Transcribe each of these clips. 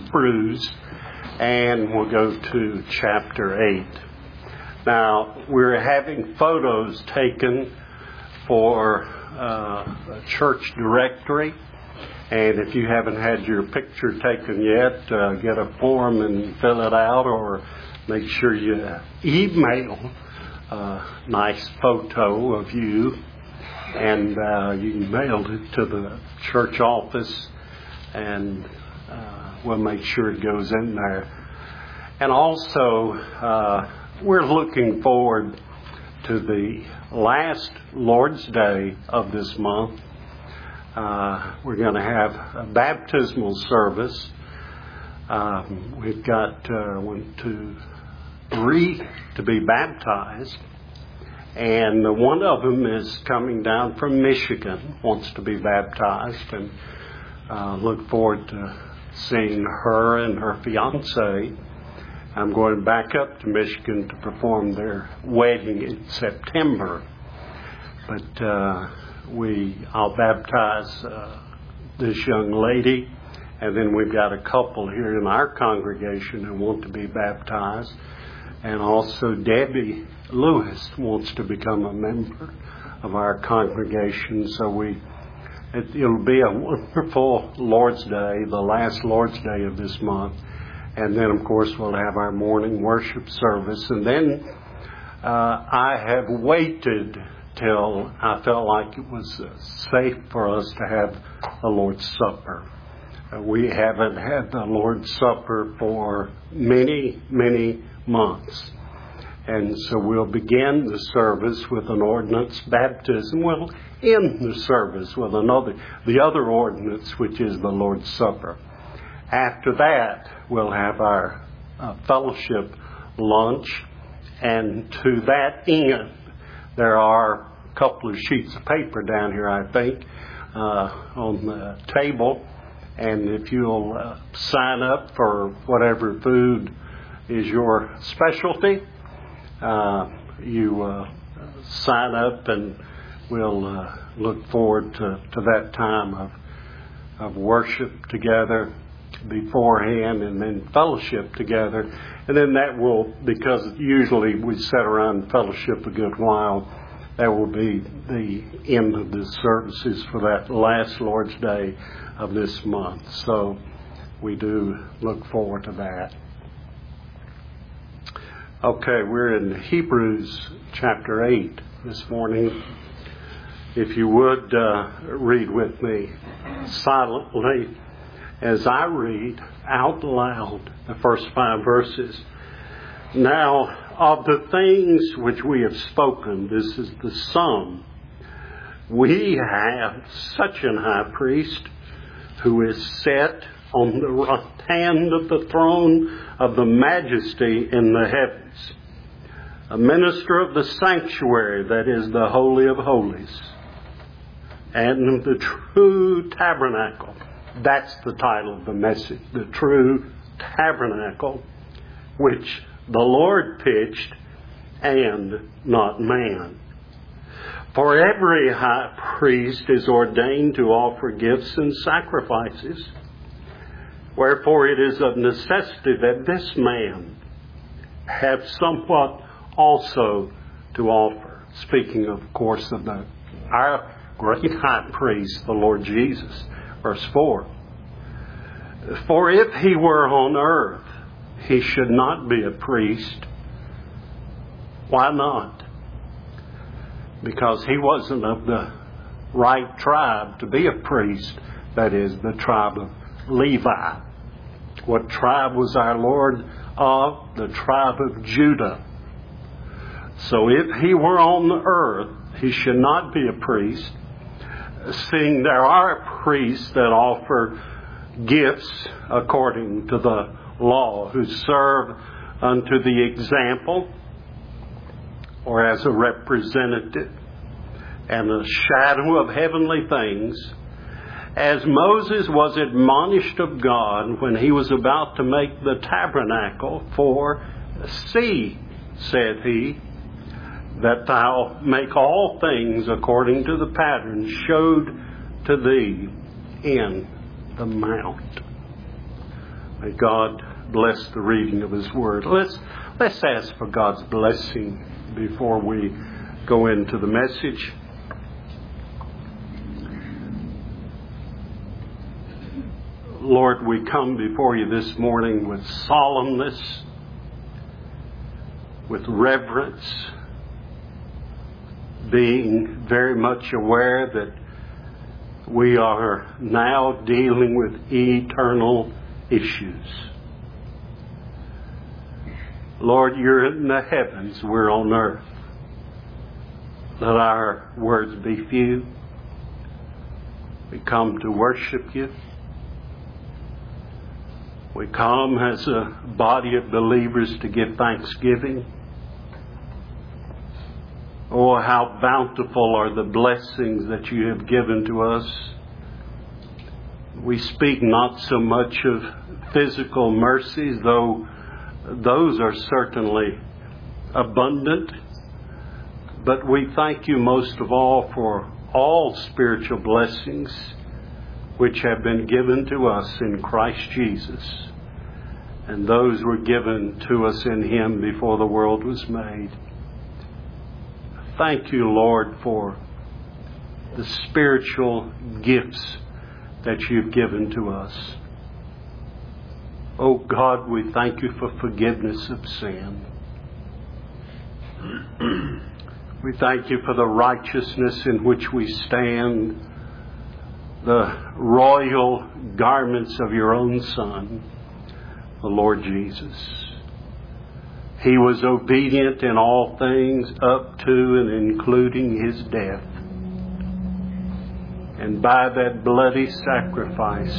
Hebrews, and we'll go to chapter 8. Now, we're having photos taken for a church directory, and if you haven't had your picture taken yet, get a form and fill it out, or make sure you email a nice photo of you, and you can mail it to the church office, and we'll make sure it goes in there. And also, we're looking forward to the last Lord's Day of this month. We're going to have a baptismal service. We've got 1, 2, 3 to be baptized. And one of them is coming down from Michigan, wants to be baptized, and look forward to seeing her and her fiance. I'm going back up to Michigan to perform their wedding in September. But I'll baptize this young lady, and then we've got a couple here in our congregation who want to be baptized. And also Debbie Lewis wants to become a member of our congregation. So it'll be a wonderful Lord's Day, the last Lord's Day of this month. And then, of course, we'll have our morning worship service. And then I have waited till I felt like it was safe for us to have the Lord's Supper. We haven't had the Lord's Supper for many, many months. And so we'll begin the service with an ordinance baptism. We'll end the service with the other ordinance, which is the Lord's Supper. After that, we'll have our fellowship lunch. And to that end, there are a couple of sheets of paper down here, I think, on the table. And if you'll sign up for whatever food is your specialty, you sign up, and we'll look forward to that time of worship together beforehand, and then fellowship together. And then that will, because usually we sit around and fellowship a good while, that will be the end of the services for that last Lord's Day of this month. So we do look forward to that. Okay, we're in Hebrews chapter 8 this morning. If you would read with me silently as I read out loud the first 5 verses. Now, of the things which we have spoken, this is the sum. We have such an high priest who is set on the right hand of the throne of the majesty in the heavens, a minister of the sanctuary, that is the Holy of Holies, and the true tabernacle. That's the title of the message, the true tabernacle, which the Lord pitched, and not man. For every high priest is ordained to offer gifts and sacrifices. Wherefore it is of necessity that this man have somewhat also to offer. Speaking, of course, of our great high priest, the Lord Jesus. Verse 4. For if he were on earth, he should not be a priest. Why not? Because he wasn't of the right tribe to be a priest. That is, the tribe of Levi. What tribe was our Lord of? The tribe of Judah. So if he were on the earth, he should not be a priest, seeing there are priests that offer gifts according to the law, who serve unto the example or as a representative and a shadow of heavenly things, as Moses was admonished of God when he was about to make the tabernacle. For see, said he, that thou make all things according to the pattern showed to thee in the mount. May God bless the reading of His Word. Let's ask for God's blessing before we go into the message. Lord, we come before you this morning with solemnness, with reverence, being very much aware that we are now dealing with eternal issues. Lord, you're in the heavens, we're on earth. Let our words be few. We come to worship you. We come as a body of believers to give thanksgiving. Oh, how bountiful are the blessings that you have given to us. We speak not so much of physical mercies, though those are certainly abundant. But we thank you most of all for all spiritual blessings which have been given to us in Christ Jesus. And those were given to us in Him before the world was made. Thank you, Lord, for the spiritual gifts that you've given to us. Oh God, we thank you for forgiveness of sin. We thank you for the righteousness in which we stand, the royal garments of your own Son, the Lord Jesus. He was obedient in all things up to and including His death. And by that bloody sacrifice,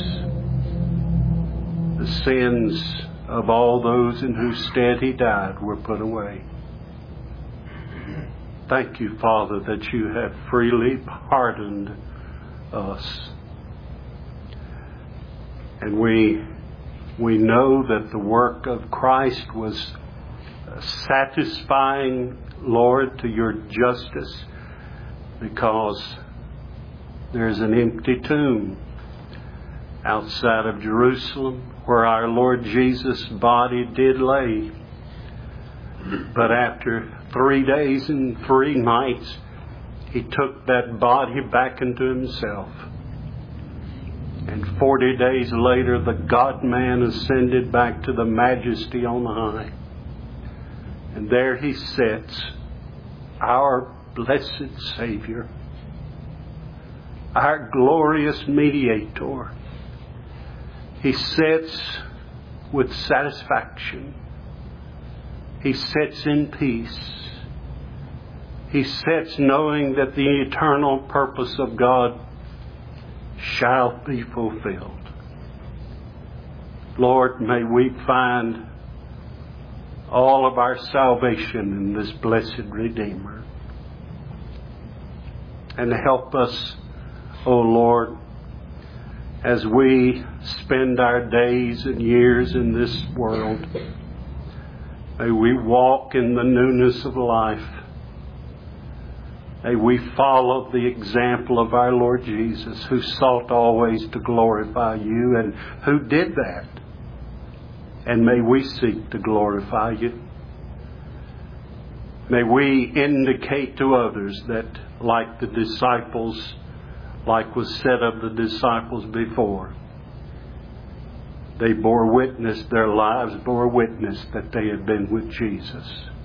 the sins of all those in whose stead He died were put away. Thank you, Father, that you have freely pardoned us. And we know that the work of Christ was satisfying, Lord, to your justice, because there's an empty tomb outside of Jerusalem where our Lord Jesus' body did lay. But after 3 days and 3 nights, He took that body back into Himself. And 40 days later, the God-man ascended back to the majesty on high. And there He sits, our blessed Savior, our glorious mediator. He sits with satisfaction. He sits in peace. He sits knowing that the eternal purpose of God shall be fulfilled. Lord, may we find all of our salvation in this blessed Redeemer. And help us, O Lord, as we spend our days and years in this world. May we walk in the newness of life. May we follow the example of our Lord Jesus, who sought always to glorify you and who did that. And may we seek to glorify you. May we indicate to others that, like the disciples, like was said of the disciples before, they bore witness, their lives bore witness that they had been with Jesus.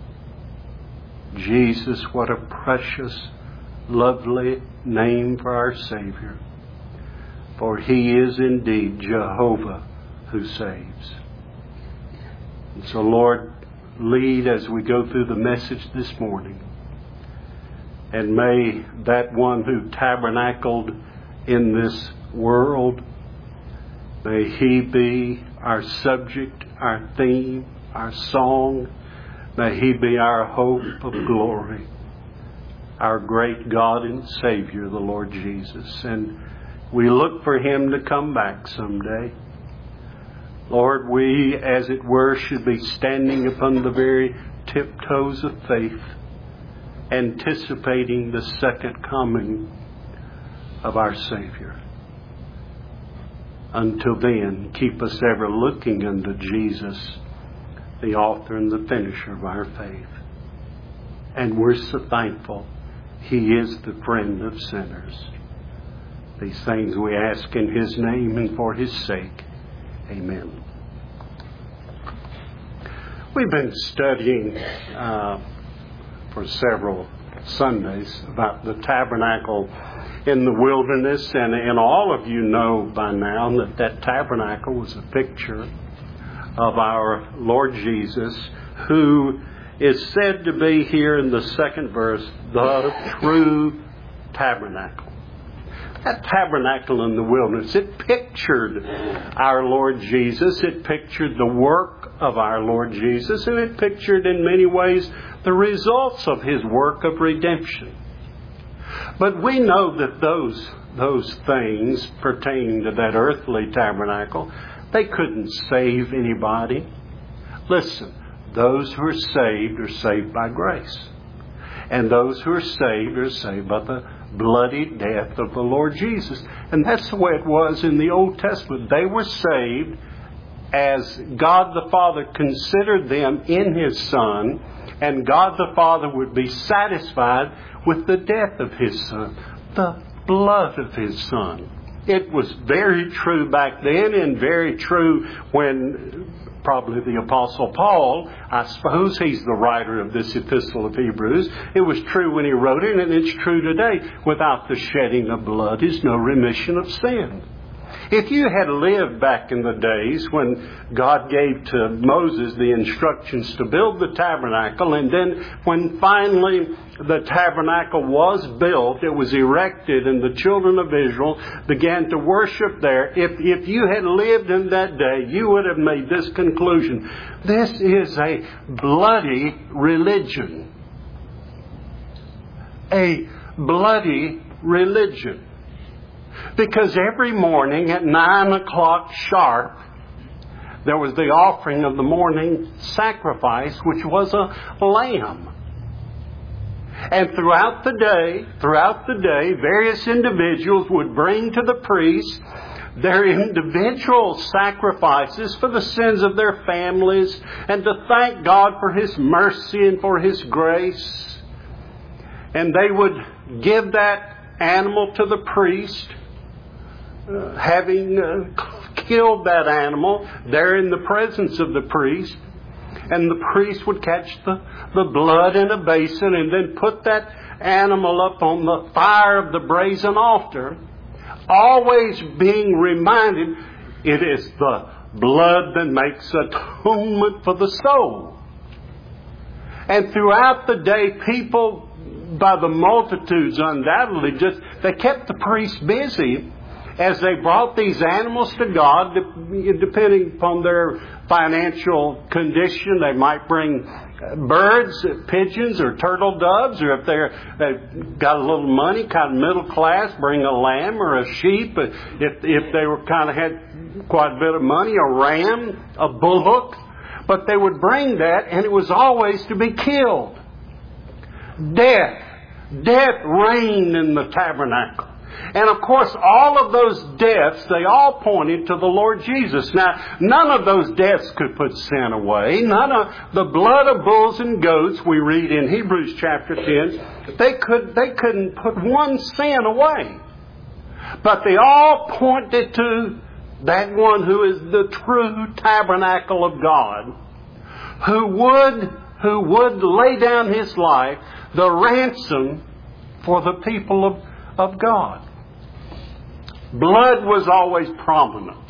Jesus, what a precious, lovely name for our Savior. For He is indeed Jehovah who saves. And so, Lord, lead as we go through the message this morning. And may that one who tabernacled in this world, may He be our subject, our theme, our song. May He be our hope of glory, our great God and Savior, the Lord Jesus. And we look for Him to come back someday. Lord, we, as it were, should be standing upon the very tiptoes of faith, anticipating the second coming of our Savior. Until then, keep us ever looking unto Jesus, the author and the finisher of our faith. And we're so thankful He is the friend of sinners. These things we ask in His name and for His sake. Amen. We've been studying for several Sundays about the tabernacle in the wilderness, and all of you know by now that tabernacle was a picture of our Lord Jesus, who is said to be here in the second verse, the true tabernacle. That tabernacle in the wilderness, it pictured our Lord Jesus. It pictured the work of our Lord Jesus, and it pictured in many ways the results of His work of redemption. But we know that those things pertaining to that earthly tabernacle, they couldn't save anybody. Listen, those who are saved by grace. And those who are saved by the bloody death of the Lord Jesus. And that's the way it was in the Old Testament. They were saved as God the Father considered them in His Son, and God the Father would be satisfied with the death of His Son, the blood of His Son. It was very true back then, and very true when probably the Apostle Paul, I suppose he's the writer of this epistle of Hebrews. It was true when he wrote it, and it's true today. Without the shedding of blood is no remission of sin. If you had lived back in the days when God gave to Moses the instructions to build the tabernacle, and then when finally the tabernacle was built, it was erected, and the children of Israel began to worship there, if you had lived in that day, you would have made this conclusion: this is a bloody religion. A bloody religion. Because every morning at 9 o'clock sharp, there was the offering of the morning sacrifice, which was a lamb. And throughout the day, various individuals would bring to the priest their individual sacrifices for the sins of their families, and to thank God for His mercy and for His grace. And they would give that animal to the priest, having killed that animal there in the presence of the priest. And the priest would catch the blood in a basin and then put that animal up on the fire of the brazen altar, always being reminded it is the blood that makes atonement for the soul. And throughout the day, people by the multitudes undoubtedly they kept the priest busy as they brought these animals to God. Depending upon their financial condition, they might bring birds, pigeons, or turtle doves, or if they've got a little money, kind of middle class, bring a lamb or a sheep. If they were kind of had quite a bit of money, a ram, a bullock. But they would bring that, and it was always to be killed. Death reigned in the tabernacle. And of course, all of those deaths, they all pointed to the Lord Jesus. Now, none of those deaths could put sin away. None of the blood of bulls and goats, we read in Hebrews chapter 10, they couldn't put one sin away. But they all pointed to that one who is the true tabernacle of God, who would lay down His life, the ransom for the people of God. Blood was always prominent.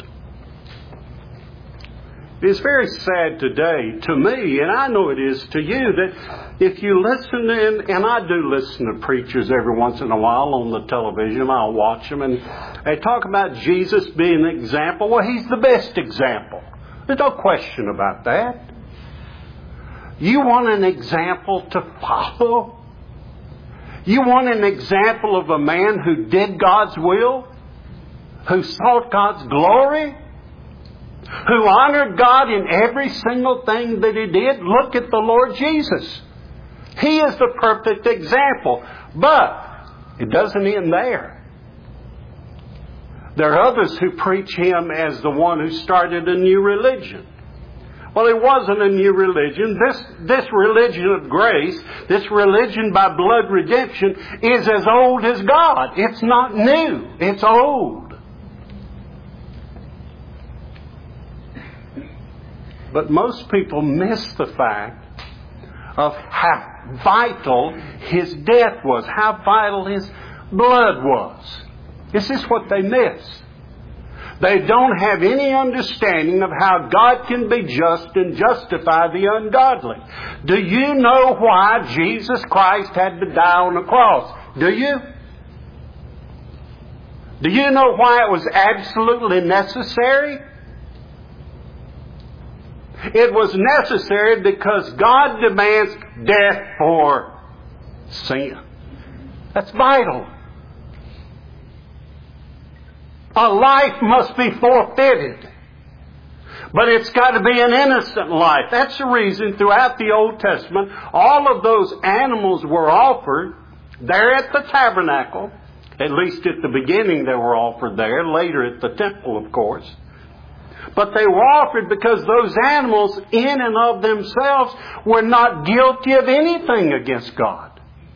It is very sad today to me, and I know it is to you, that if you listen and I do listen to preachers every once in a while on the television, I'll watch them, and they talk about Jesus being an example. Well, He's the best example. There's no question about that. You want an example to follow? You want an example of a man who did God's will? Who sought God's glory? Who honored God in every single thing that He did? Look at the Lord Jesus. He is the perfect example. But it doesn't end there. There are others who preach Him as the one who started a new religion. Well, it wasn't a new religion. This religion of grace, this religion by blood redemption, is as old as God. It's not new. It's old. But most people miss the fact of how vital His death was, how vital His blood was. This is what they miss. They don't have any understanding of how God can be just and justify the ungodly. Do you know why Jesus Christ had to die on the cross? Do you? Do you know why it was absolutely necessary? It was necessary because God demands death for sin. That's vital. A life must be forfeited. But it's got to be an innocent life. That's the reason throughout the Old Testament, all of those animals were offered there at the tabernacle. At least at the beginning they were offered there. Later at the temple, of course. But they were offered because those animals in and of themselves were not guilty of anything against God.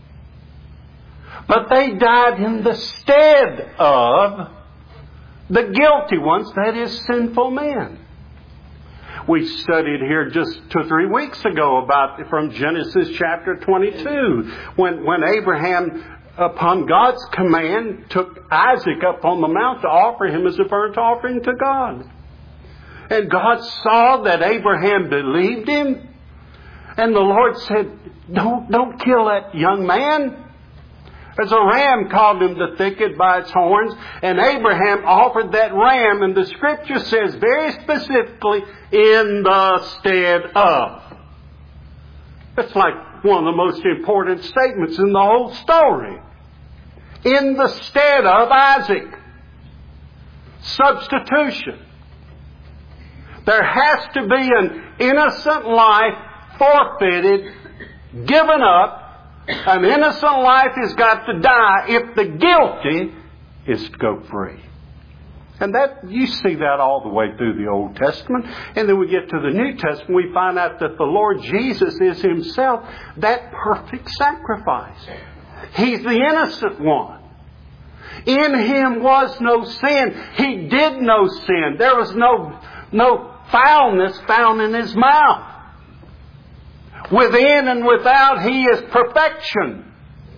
But they died in the stead of the guilty ones, that is, sinful men. We studied here just 2 or 3 weeks ago from Genesis chapter 22, when Abraham, upon God's command, took Isaac up on the mount to offer him as a burnt offering to God. And God saw that Abraham believed him, and the Lord said, Don't kill that young man. There's a ram caught in the thicket by its horns, and Abraham offered that ram, and the Scripture says very specifically, in the stead of. That's like one of the most important statements in the whole story. In the stead of Isaac. Substitution. There has to be an innocent life forfeited, given up. An innocent life has got to die if the guilty is to go free. And that you see that all the way through the Old Testament. And then we get to the New Testament, we find out that the Lord Jesus is Himself that perfect sacrifice. He's the innocent one. In Him was no sin. He did no sin. There was no foulness found in His mouth. Within and without, He is perfection.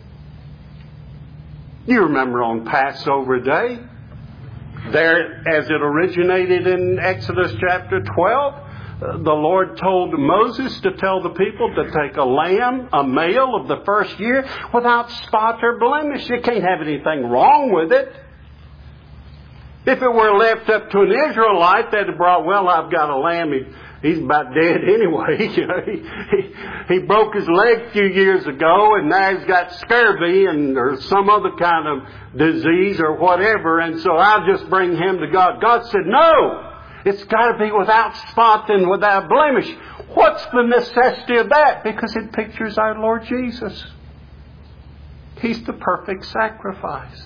You remember on Passover Day, there, as it originated in Exodus chapter 12, the Lord told Moses to tell the people to take a lamb, a male of the first year, without spot or blemish. You can't have anything wrong with it. If it were left up to an Israelite, they'd have brought, well, I've got a lamb. He's about dead anyway. He broke his leg a few years ago, and now he's got scurvy or some other kind of disease or whatever, and so I'll just bring him to God. God said, no, it's got to be without spot and without blemish. What's the necessity of that? Because it pictures our Lord Jesus. He's the perfect sacrifice.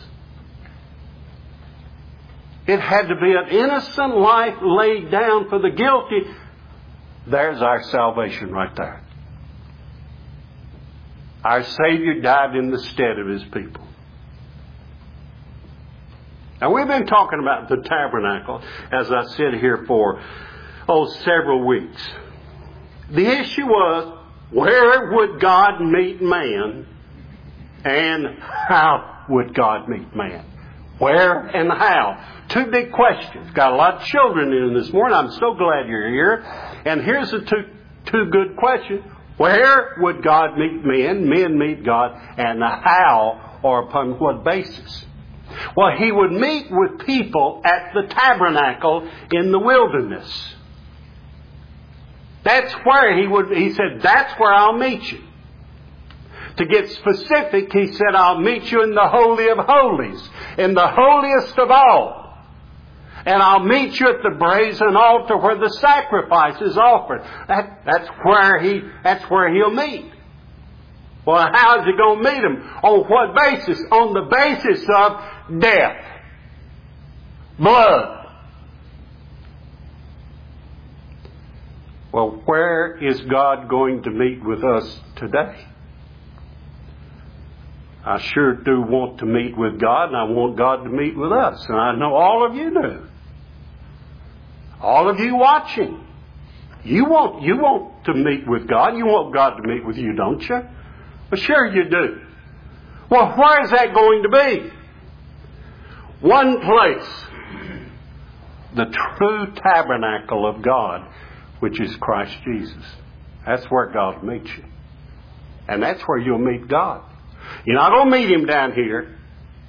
It had to be an innocent life laid down for the guilty. There's our salvation right there. Our Savior died in the stead of His people. Now we've been talking about the tabernacle, as I sit here for, several weeks. The issue was, where would God meet man, and how would God meet man? Where and how? 2 big questions. Got a lot of children in this morning. I'm so glad you're here. And here's the two good questions. Where would God meet men meet God, and how or upon what basis? Well, He would meet with people at the tabernacle in the wilderness. That's where He said, that's where I'll meet you. To get specific, He said, I'll meet you in the Holy of Holies, in the holiest of all. And I'll meet you at the brazen altar where the sacrifice is offered. That's where He'll meet. Well, how's He going to meet them? On what basis? On the basis of death. blood. Well, where is God going to meet with us today? I sure do want to meet with God, and I want God to meet with us. And I know all of you do. All of you watching. You want to meet with God. You want God to meet with you, don't you? Well, sure you do. Well, where is that going to be? One place. The true tabernacle of God, which is Christ Jesus. That's where God will meet you. And that's where you'll meet God. You're not going to meet Him down here.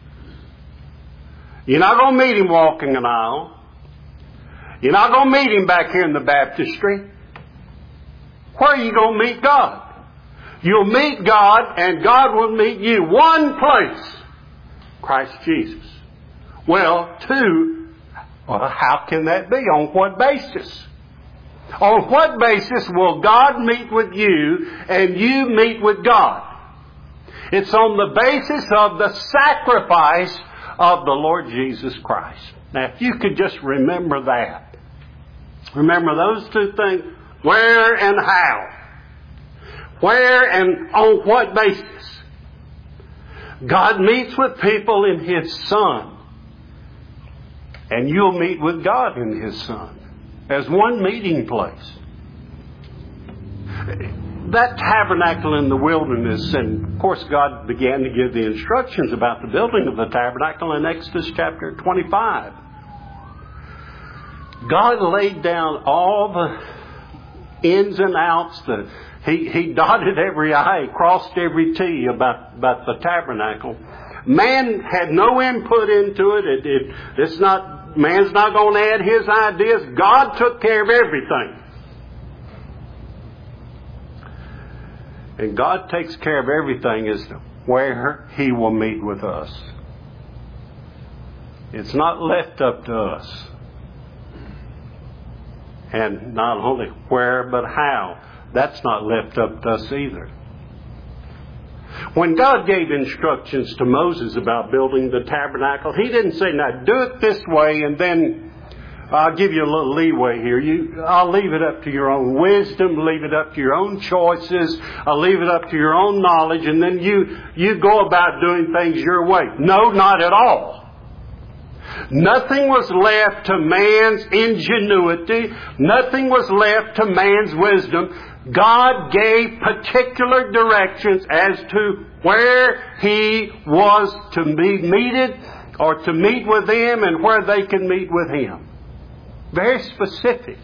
You're not going to meet Him walking an aisle. You're not going to meet Him back here in the baptistry. Where are you going to meet God? You'll meet God, and God will meet you. One place. Christ Jesus. Well, two. Well, how can that be? On what basis? On what basis will God meet with you and you meet with God? It's on the basis of the sacrifice of the Lord Jesus Christ. Now, if you could just remember that. Remember those two things. Where and how. Where and on what basis. God meets with people in His Son. And you'll meet with God in His Son. As one meeting place. That tabernacle in the wilderness, and of course God began to give the instructions about the building of the tabernacle in Exodus chapter 25. God laid down all the ins and outs. He dotted every I, crossed every T about the tabernacle. Man had no input into it. Man's not going to add his ideas. God took care of everything. And God takes care of everything as to where He will meet with us. It's not left up to us. And not only where, but how. That's not left up to us either. When God gave instructions to Moses about building the tabernacle, He didn't say, now do it this way and then I'll give you a little leeway here. I'll leave it up to your own wisdom, leave it up to your own choices, I'll leave it up to your own knowledge, and then you go about doing things your way. No, not at all. Nothing was left to man's ingenuity. Nothing was left to man's wisdom. God gave particular directions as to where He was to be meted or to meet with them and where they can meet with Him. Very specific.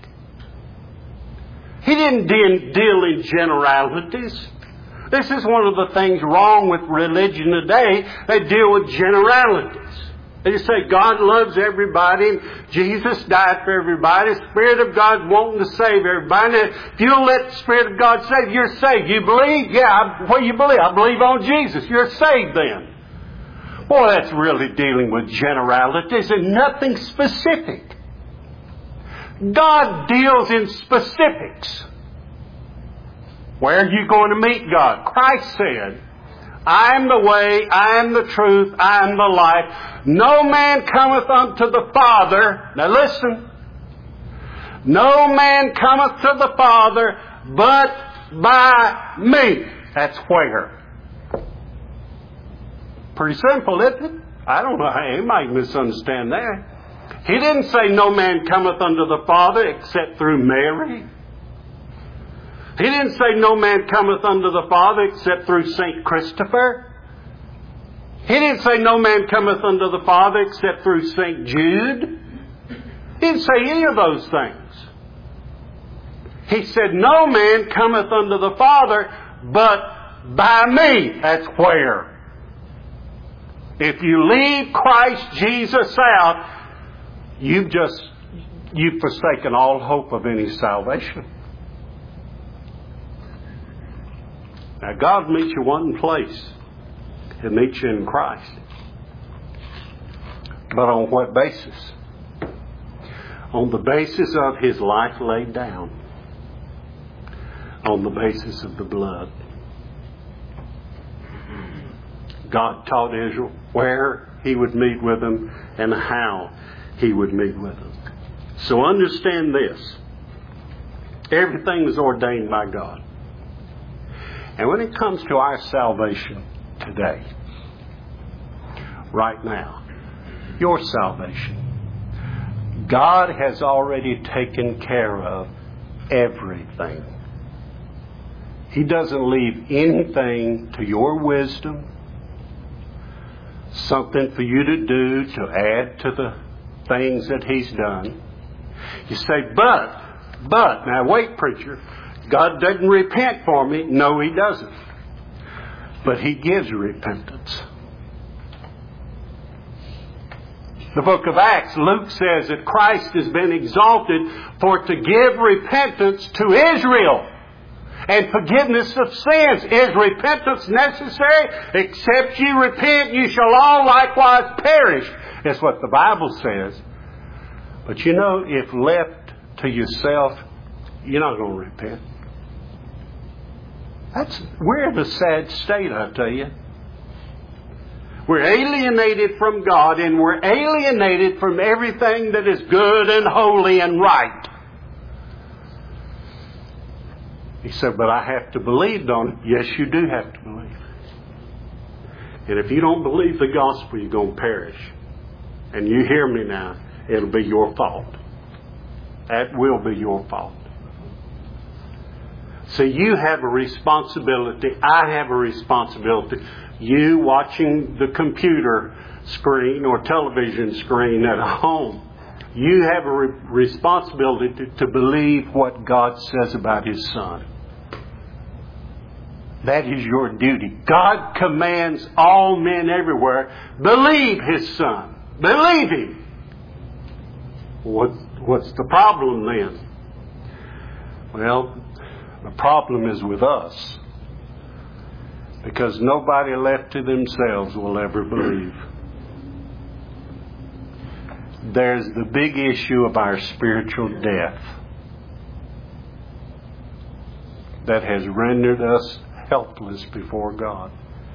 He didn't deal in generalities. This is one of the things wrong with religion today. They deal with generalities. They say God loves everybody. Jesus died for everybody. The Spirit of God's wanting to save everybody. And if you'll let the Spirit of God save you, you're saved. You believe? Yeah. What do you believe? I believe on Jesus. You're saved then. Boy, that's really dealing with generalities and nothing specific. God deals in specifics. Where are you going to meet God? Christ said, I am the way, I am the truth, I am the life. No man cometh unto the Father. Now listen. No man cometh to the Father but by me. That's where. Pretty simple, isn't it? I don't know how anybody can misunderstand that. He didn't say no man cometh unto the Father except through Mary. He didn't say no man cometh unto the Father except through St. Christopher. He didn't say no man cometh unto the Father except through St. Jude. He didn't say any of those things. He said no man cometh unto the Father but by me. That's where. If you leave Christ Jesus out, you've forsaken all hope of any salvation. Now God meets you one place. He'll meet you in Christ. But on what basis? On the basis of His life laid down. On the basis of the blood. God taught Israel where He would meet with them and how He would meet with them. So understand this. Everything is ordained by God. And when it comes to our salvation today, right now, your salvation, God has already taken care of everything. He doesn't leave anything to your wisdom, something for you to do to add to the things that He's done. You say, but, now wait, preacher, God doesn't repent for me. No, He doesn't. But He gives repentance. The book of Acts, Luke says that Christ has been exalted for to give repentance to Israel and forgiveness of sins. Is repentance necessary? Except ye repent, you shall all likewise perish. That's what the Bible says. But you know, if left to yourself, you're not going to repent. We're in a sad state, I tell you. We're alienated from God, and we're alienated from everything that is good and holy and right. He said, but I have to believe, don't I? Yes, you do have to believe. And if you don't believe the gospel, you're going to perish. And you hear me now, it'll be your fault. That will be your fault. So you have a responsibility. I have a responsibility. You watching the computer screen or television screen at home, you have a responsibility to believe what God says about His Son. That is your duty. God commands all men everywhere, believe His Son. Believe Him. What's the problem then? Well, the problem is with us. Because nobody left to themselves will ever believe. There's the big issue of our spiritual death that has rendered us helpless before God.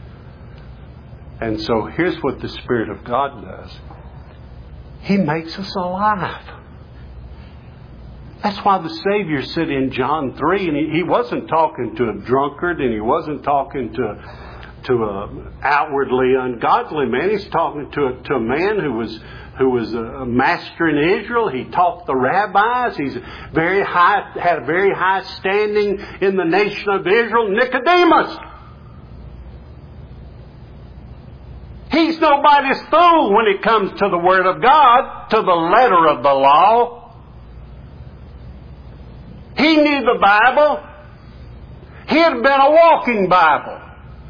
And so here's what the Spirit of God does. He makes us alive. That's why the Savior said in John 3, and he wasn't talking to a drunkard, and He wasn't talking to an outwardly ungodly man. He's talking to a man who was a master in Israel. He taught the rabbis. He's had a very high standing in the nation of Israel. Nicodemus. He's nobody's fool when it comes to the Word of God, to the letter of the law. He knew the Bible. He had been a walking Bible.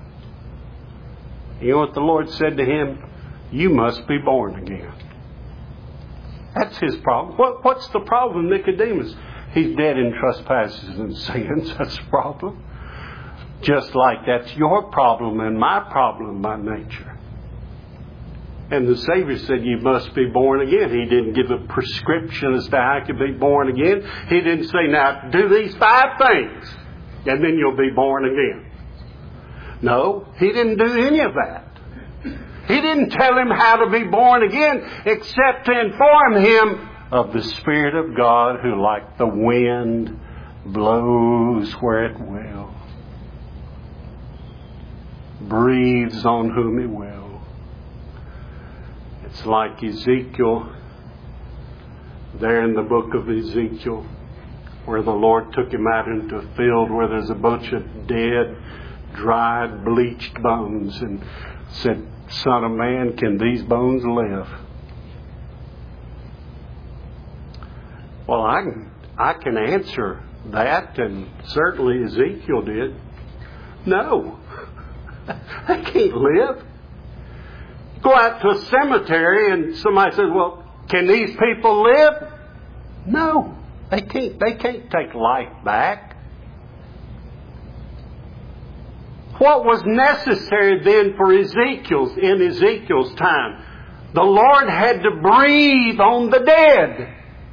You know what the Lord said to him? You must be born again. That's his problem. What's the problem, Nicodemus? He's dead in trespasses and sins. That's the problem. Just like that's your problem and my problem by nature. And the Savior said, you must be born again. He didn't give a prescription as to how I could be born again. He didn't say, now do these 5 things and then you'll be born again. No, He didn't do any of that. He didn't tell him how to be born again except to inform him of the Spirit of God who, like the wind, blows where it will, breathes on whom it will. It's like Ezekiel, there in the book of Ezekiel, where the Lord took him out into a field where there's a bunch of dead, dried, bleached bones and said, Son of man, can these bones live? Well, I can answer that, and certainly Ezekiel did. No, they can't live. Go out to a cemetery and somebody says, well, can these people live? No, they can't. They can't take life back. What was necessary then for in Ezekiel's time? The Lord had to breathe on the dead.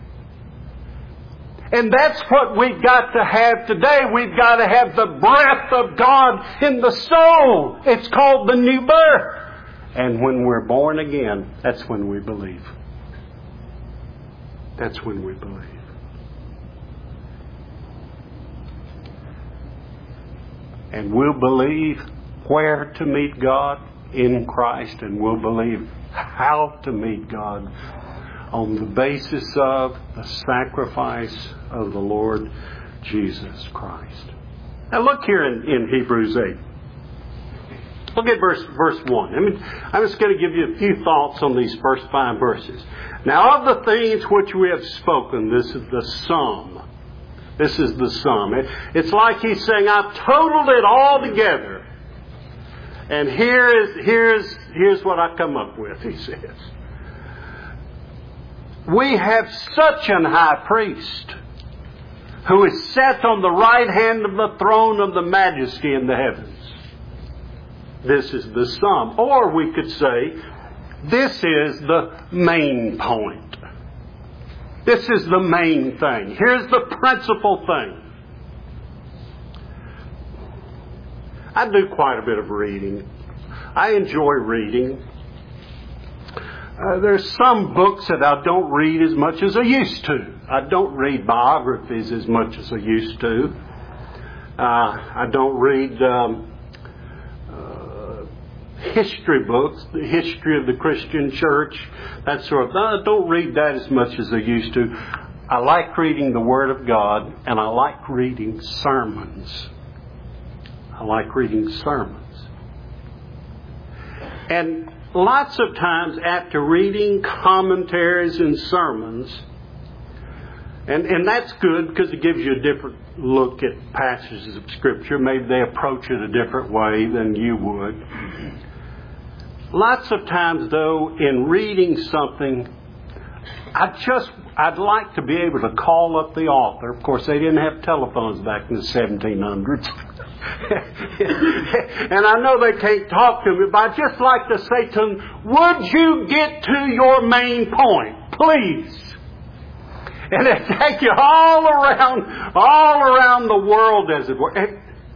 And that's what we've got to have today. We've got to have the breath of God in the soul. It's called the new birth. And when we're born again, that's when we believe. That's when we believe. And we'll believe where to meet God in Christ, and we'll believe how to meet God on the basis of the sacrifice of the Lord Jesus Christ. Now look here in Hebrews 8. Look at verse 1. I'm just going to give you a few thoughts on these first 5 verses. Now of the things which we have spoken, this is the sum. This is the sum. It's like he's saying, I've totaled it all together. And here's what I come up with, he says. We have such an high priest who is set on the right hand of the throne of the majesty in the heavens. This is the sum. Or we could say, this is the main point. This is the main thing. Here's the principal thing. I do quite a bit of reading. I enjoy reading. There's some books that I don't read as much as I used to. I don't read biographies as much as I used to. I don't read history books, the history of the Christian church, that sort of thing. I don't read that as much as I used to. I like reading the Word of God, and I like reading sermons. I like reading sermons. And lots of times after reading commentaries and sermons, and that's good because it gives you a different look at passages of Scripture. Maybe they approach it a different way than you would. Lots of times, though, in reading something, I'd like to be able to call up the author. Of course, they didn't have telephones back in the 1700s. And I know they can't talk to me, but I'd just like to say to them, would you get to your main point, please? And they take you all around the world, as it were.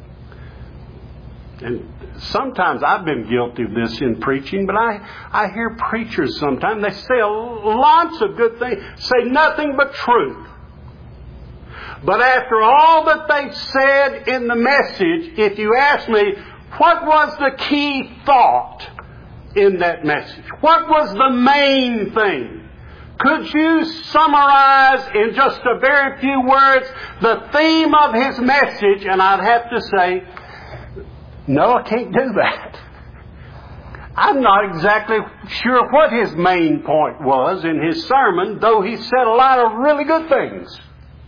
And sometimes I've been guilty of this in preaching, but I hear preachers sometimes, they say lots of good things, say nothing but truth. But after all that they've said in the message, if you ask me, what was the key thought in that message? What was the main thing? Could you summarize in just a very few words the theme of his message? And I'd have to say, no, I can't do that. I'm not exactly sure what his main point was in his sermon, though he said a lot of really good things.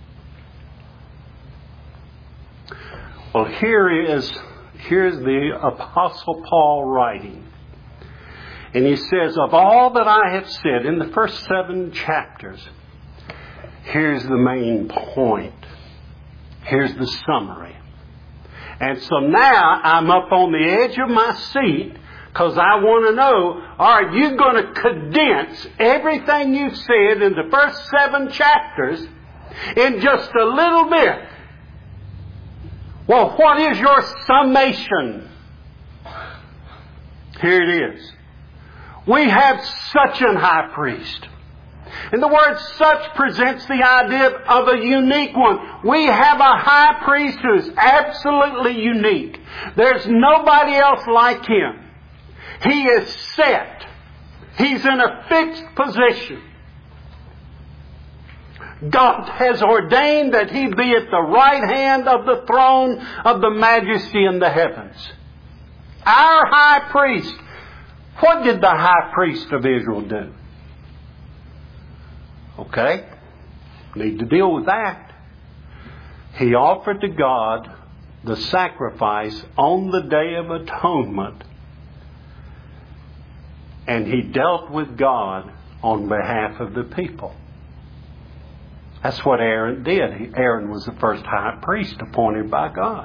Well, here's the Apostle Paul writing. And he says, of all that I have said in the first 7 chapters, here's the main point. Here's the summary. And so now I'm up on the edge of my seat because I want to know, are you going to condense everything you said in the first 7 chapters in just a little bit? Well, what is your summation? Here it is. We have such an high priest. And the word such presents the idea of a unique one. We have a high priest who is absolutely unique. There's nobody else like him. He is set. He's in a fixed position. God has ordained that he be at the right hand of the throne of the majesty in the heavens. Our high priest. What did the high priest of Israel do? Okay, need to deal with that. He offered to God the sacrifice on the Day of Atonement, and he dealt with God on behalf of the people. That's what Aaron did. Aaron was the first high priest appointed by God.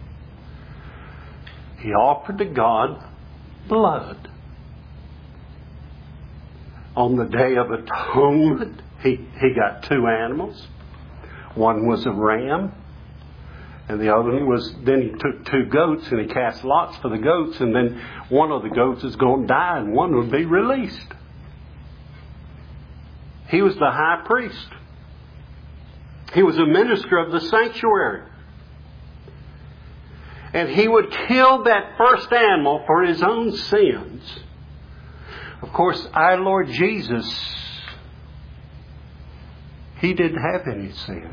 He offered to God blood. On the Day of Atonement, he got 2 animals. One was a ram, and the other one was, then he took 2 goats and he cast lots for the goats, and then one of the goats is going to die and one will be released. He was the high priest. He was a minister of the sanctuary. And he would kill that first animal for his own sins. Of course, our Lord Jesus, He didn't have any sins.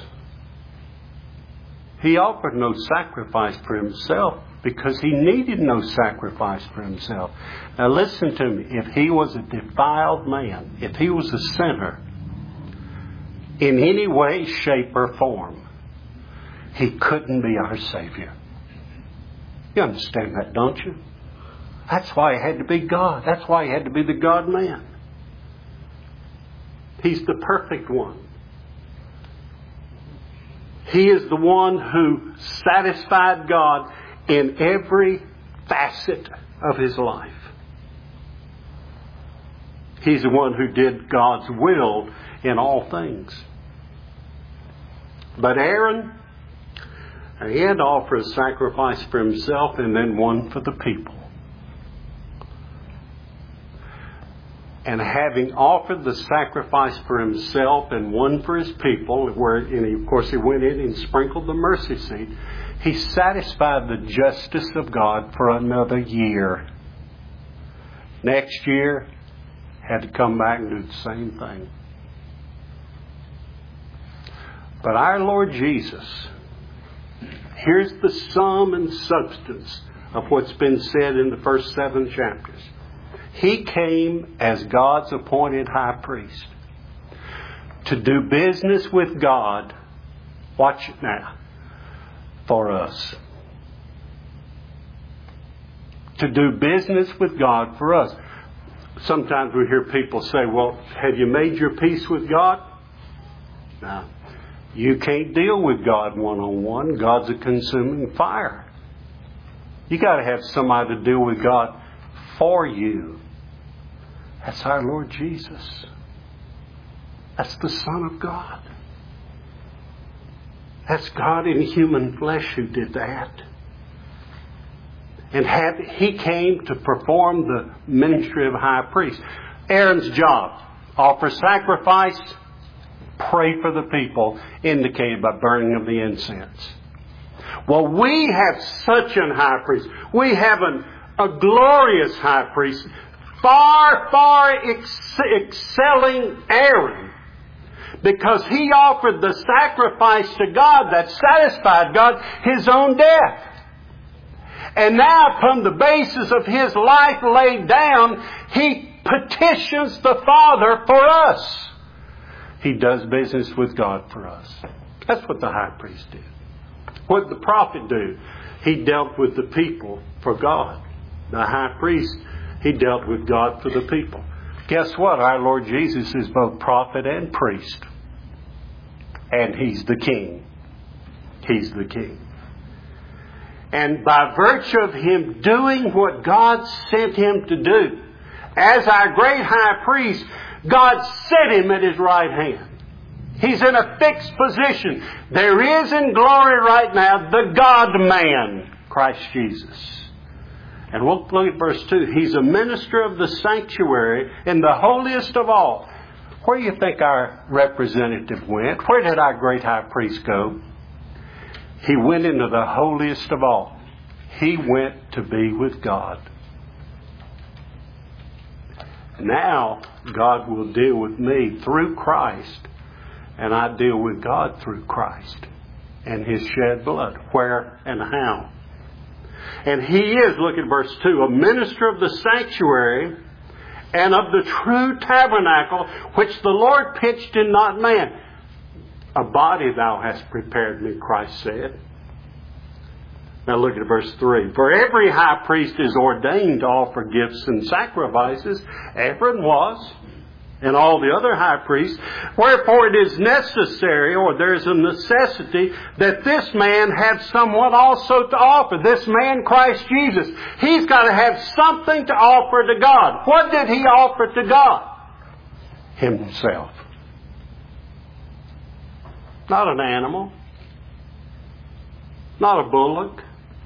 He offered no sacrifice for Himself because He needed no sacrifice for Himself. Now listen to me. If He was a defiled man, if He was a sinner, in any way, shape, or form, He couldn't be our Savior. You understand that, don't you? That's why He had to be God. That's why He had to be the God-man. He's the perfect one. He is the one who satisfied God in every facet of His life. He's the one who did God's will in all things. But Aaron, he had to offer a sacrifice for himself and then one for the people. And having offered the sacrifice for himself and one for his people, of course he went in and sprinkled the mercy seat, he satisfied the justice of God for another year. Next year, had to come back and do the same thing. But our Lord Jesus, here's the sum and substance of what's been said in the first 7 chapters. He came as God's appointed high priest to do business with God, watch it now, for us. To do business with God for us. Sometimes we hear people say, well, have you made your peace with God? No. You can't deal with God one-on-one. God's a consuming fire. You got to have somebody to deal with God for you. That's our Lord Jesus. That's the Son of God. That's God in human flesh who did that. And He came to perform the ministry of high priest. Aaron's job, offer sacrifice, pray for the people, indicated by burning of the incense. Well, we have such an high priest. We have a glorious high priest, far, far excelling Aaron, because he offered the sacrifice to God that satisfied God, his own death. And now, from the basis of his life laid down, he petitions the Father for us. He does business with God for us. That's what the high priest did. What did the prophet do? He dealt with the people for God. The high priest, he dealt with God for the people. Guess what? Our Lord Jesus is both prophet and priest. And He's the King. He's the King. And by virtue of Him doing what God sent Him to do, as our great high priest, God set Him at His right hand. He's in a fixed position. There is in glory right now the God-man, Christ Jesus. And we'll look at verse 2. He's a minister of the sanctuary in the holiest of all. Where do you think our representative went? Where did our great high priest go? He went into the holiest of all. He went to be with God. Now, God will deal with me through Christ, and I deal with God through Christ and His shed blood. Where and how? And He is, look at verse 2, a minister of the sanctuary and of the true tabernacle, which the Lord pitched in not man. A body thou hast prepared me, Christ said. Now look at verse 3. For every high priest is ordained to offer gifts and sacrifices. Aaron was, and all the other high priests. Wherefore it is necessary, or there is a necessity, that this man have someone also to offer. This man, Christ Jesus. He's got to have something to offer to God. What did He offer to God? Himself. Not an animal. Not a bullock.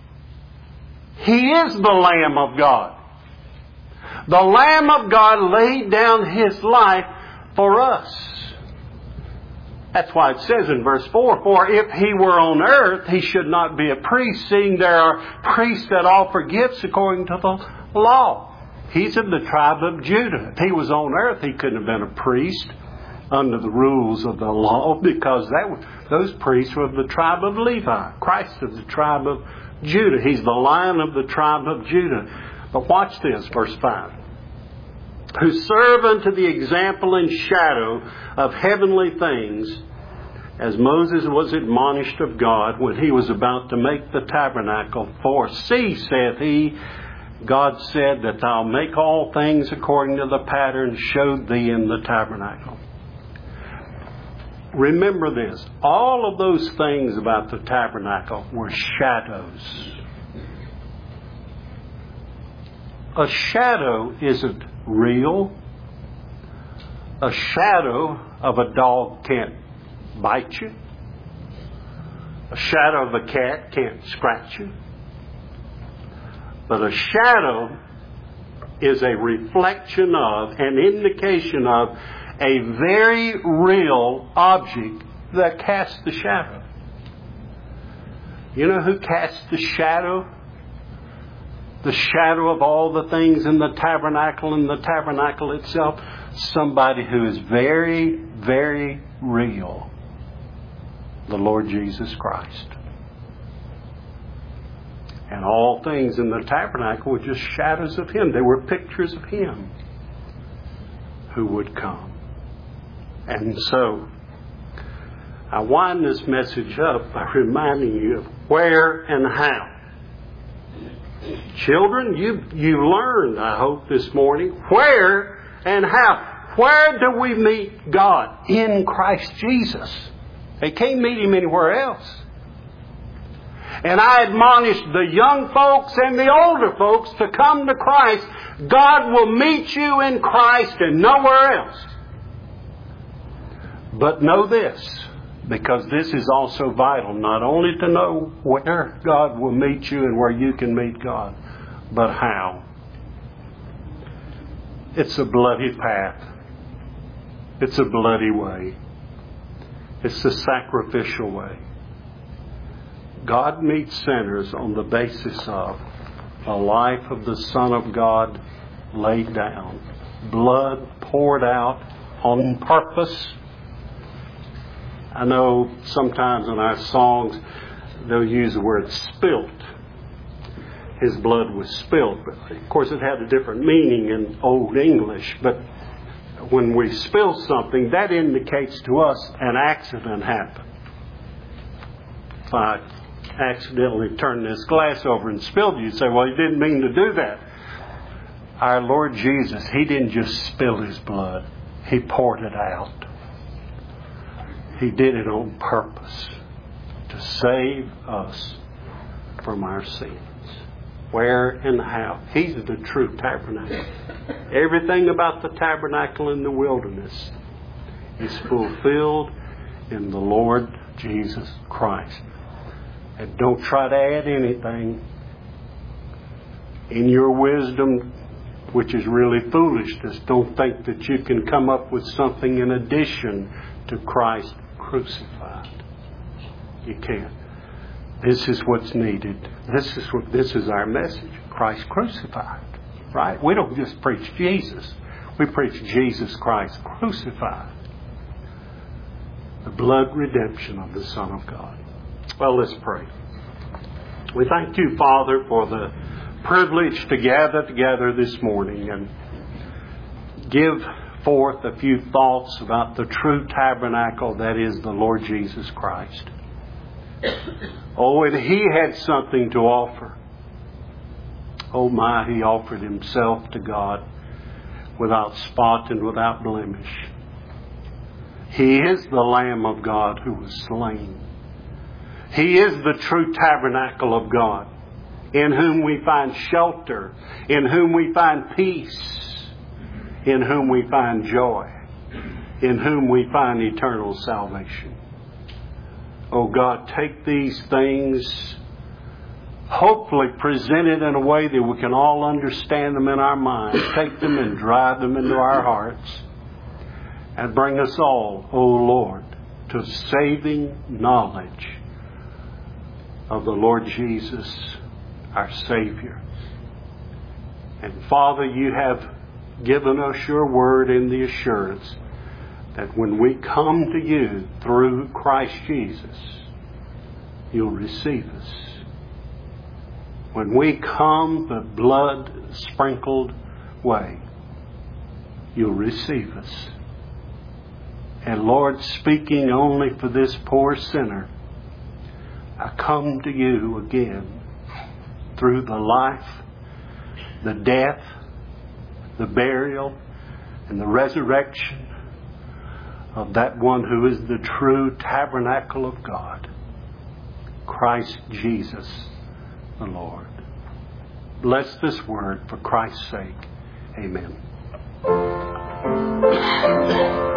He is the Lamb of God. The Lamb of God laid down His life for us. That's why it says in verse 4, for if he were on earth, he should not be a priest, seeing there are priests that offer gifts according to the law. He's in the tribe of Judah. If he was on earth, he couldn't have been a priest under the rules of the law, because those priests were of the tribe of Levi. Christ is the tribe of Judah. He's the Lion of the tribe of Judah. But watch this, verse 5. Who serve unto the example and shadow of heavenly things, as Moses was admonished of God when he was about to make the tabernacle. For see, saith he, God said that I'll make all things according to the pattern showed thee in the tabernacle. Remember this, all of those things about the tabernacle were shadows. A shadow isn't real. A shadow of a dog can't bite you. A shadow of a cat can't scratch you. But a shadow is a reflection of, an indication of, a very real object that casts the shadow. You know who casts the shadow? The shadow of all the things in the tabernacle and the tabernacle itself? Somebody who is very, very real. The Lord Jesus Christ. And all things in the tabernacle were just shadows of Him. They were pictures of Him who would come. And so, I wind this message up by reminding you of where and how. Children, you learned, I hope, this morning, where and how. Where do we meet God? In Christ Jesus. They can't meet Him anywhere else. And I admonish the young folks and the older folks to come to Christ. God will meet you in Christ and nowhere else. But know this, because this is also vital, not only to know where God will meet you and where you can meet God, but how. It's a bloody path. It's a bloody way. It's the sacrificial way. God meets sinners on the basis of the life of the Son of God laid down, blood poured out on purpose. I know sometimes in our songs they'll use the word spilt. His blood was spilt. But of course it had a different meaning in Old English. But when we spill something, that indicates to us an accident happened. If I accidentally turned this glass over and spilled it, you say, well, he didn't mean to do that. Our Lord Jesus, He didn't just spill His blood. He poured it out. He did it on purpose to save us from our sins. Where and how. He's the true tabernacle. Everything about the tabernacle in the wilderness is fulfilled in the Lord Jesus Christ. And don't try to add anything in your wisdom, which is really foolishness. Don't think that you can come up with something in addition to Christ crucified. You can't. This is what's needed. This is our message. Christ crucified. Right? We don't just preach Jesus. We preach Jesus Christ crucified. The blood redemption of the Son of God. Well, let's pray. We thank you, Father, for the privilege to gather together this morning and give forth a few thoughts about the true tabernacle that is the Lord Jesus Christ. Oh, and He had something to offer. Oh my, He offered Himself to God without spot and without blemish. He is the Lamb of God who was slain. He is the true tabernacle of God, in whom we find shelter, in whom we find peace, in whom we find joy, in whom we find eternal salvation. Oh God, take these things, hopefully presented in a way that we can all understand them in our minds. Take them and drive them into our hearts. and bring us all, O Lord, to saving knowledge of the Lord Jesus, our Savior. And Father, you have given us your word in the assurance that when we come to you through Christ Jesus, you'll receive us. When we come the blood-sprinkled way, you'll receive us. And Lord, speaking only for this poor sinner, I come to you again through the life, the death, the burial, and the resurrection of that one who is the true tabernacle of God, Christ Jesus the Lord. Bless this word for Christ's sake. Amen.